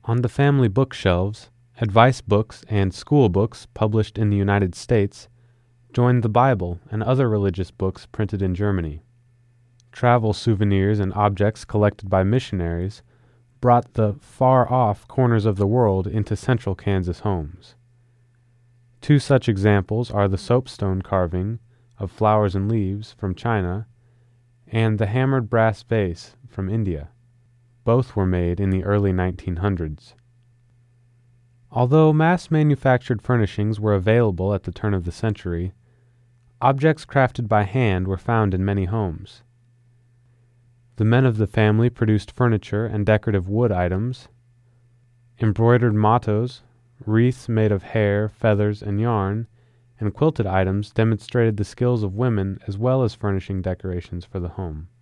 On the family bookshelves, advice books and school books published in the United States joined the Bible and other religious books printed in Germany. Travel souvenirs and objects collected by missionaries brought the far-off corners of the world into central Kansas homes. Two such examples are the soapstone carving of flowers and leaves from China and the hammered brass vase from India. Both were made in the early 1900s. Although mass-manufactured furnishings were available at the turn of the century, objects crafted by hand were found in many homes. The men of the family produced furniture and decorative wood items, embroidered mottos, wreaths made of hair, feathers, and yarn, and quilted items demonstrated the skills of women as well as furnishing decorations for the home.